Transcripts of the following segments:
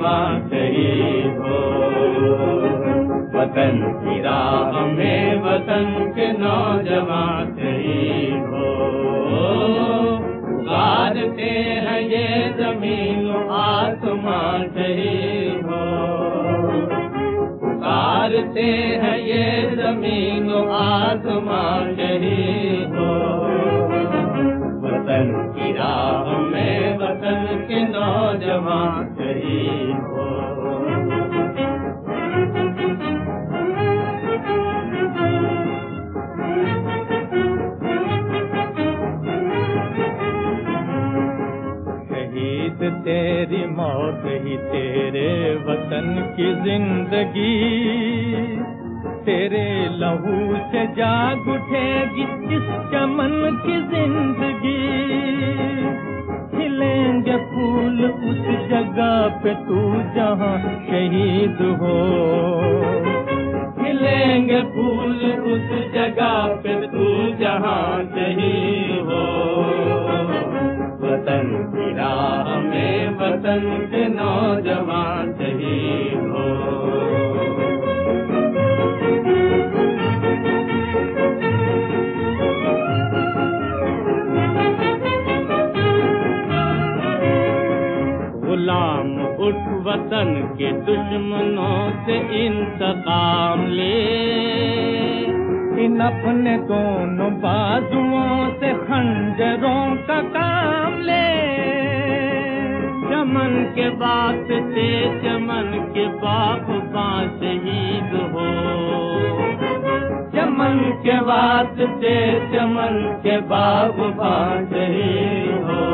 नौजवान शहीद हो। वतन की राह में वतन के नौजवान शहीद हो। पुकारते हैं ये जमीन आसमान शहीद हो। पुकारते हैं ये जमीन आसमान शहीद हो। वतन की राह में वतन के नौजवान शहीद हो। तेरी मौत ही तेरे वतन की जिंदगी, तेरे लहू से जाग उठेगी इस चमन की जिंदगी। खिलेंगे फूल उस जगह पे तू जहाँ शहीद हो। खिलेंगे फूल उस जगह पे तू जहाँ शहीद हो। वतन की राह में वतन के नौजवान शहीद हो। गुलाम उठ वतन के दुश्मनों से इंतकाम ले। इन अपने दोनों बाजुओं से खंजरों का काम ले। चमन के वास्ते चमन के बागबां शहीद हो। चमन के वास्ते चमन के बागबां शहीद हो।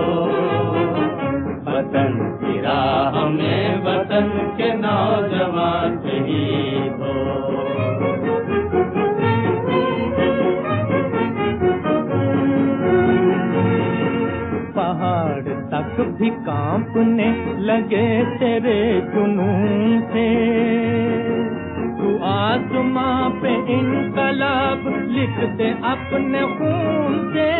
वतन की राह में वतन के नौजवान शहीद हो। पहाड़ तक भी कांपने लगे तेरे जुनून से। तू आसमां पे इनकलाब लिखते अपने खून से।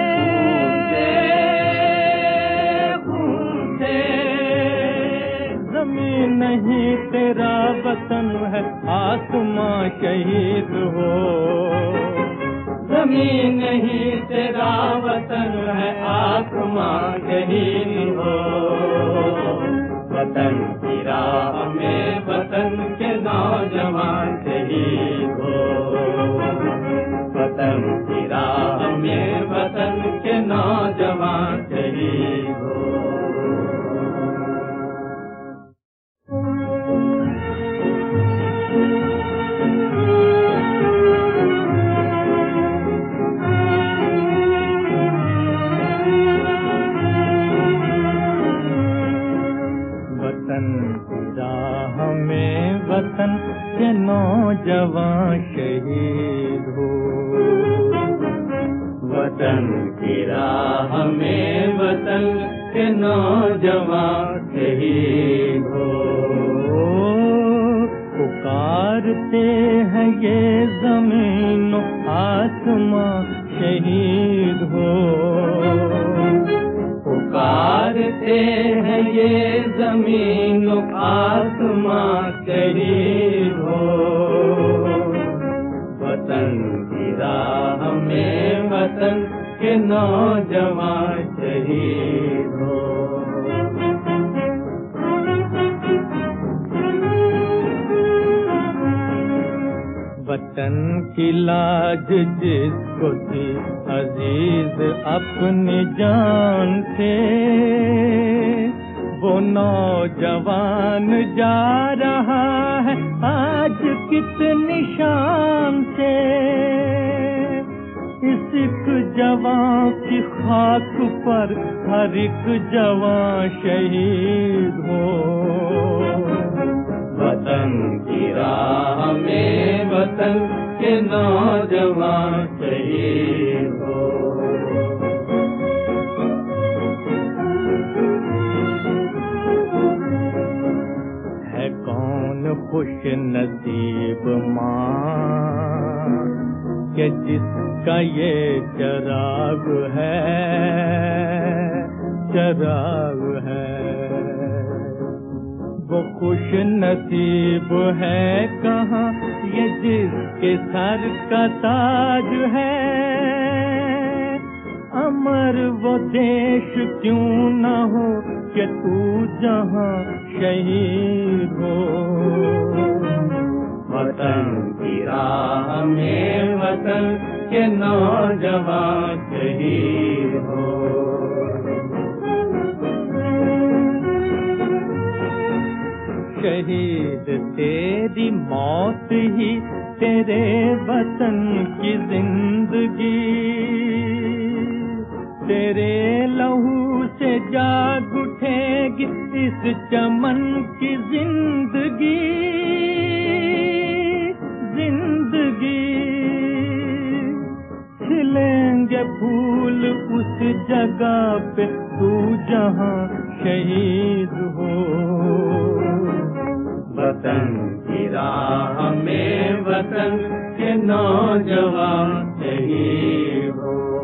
जमीन नहीं तेरा वतन है आसमां शहीद हो। जमीन नहीं तेरा वतन है आसमान शहीद हो। वतन की राह में वतन के नौजवान शहीद हो। वतन की राह में वतन के नौजवान शहीद हो। वतन के नौजवान शहीद हो। वतन की राह में वतन के नौजवान शहीद हो। पुकारते हैं ये जमीन आसमां शहीद हो। पुकारते हैं ये जमीन आसमां शहीद हो। वतन की राह में वतन के नौजवान शहीद हो। वतन की लाज जिसको थी अजीज अपनी जान से, वो नौजवान जा रहा है आज कितनी शान से। इस एक जवान की खाक पर हर एक जवान शहीद हो। वतन की राह में वतन के नौजवान शहीद हो। है कौन खुश नसीब माँ कि जिसका ये चराग है, चराग है। वो खुश नसीब है कहाँ ये जिसके सर का ताज है। अमर वो देश क्यों न हो कि तू जहाँ शहीद हो। वतन की राह में वतन के नौजवान शहीद हो। शहीद तेरी मौत ही तेरे वतन की जिंदगी, तेरे लहू से जाग उठेगी इस चमन की जिंदगी। जिंदगी खिलेंगे फूल उस जगह पे तू जहाँ शहीद हो। वतन की राह में वतन के नौजवान शहीद हो।